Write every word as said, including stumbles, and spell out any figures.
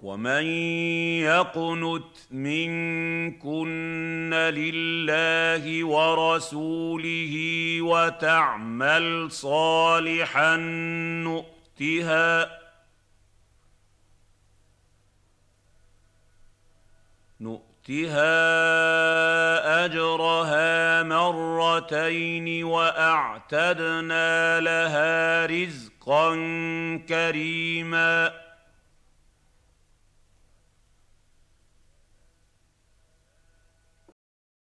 ومن يقنت منكن لله ورسوله وتعمل صالحا نؤتها نؤتها أجرها مرتين وأعتدنا لها رزقا كريما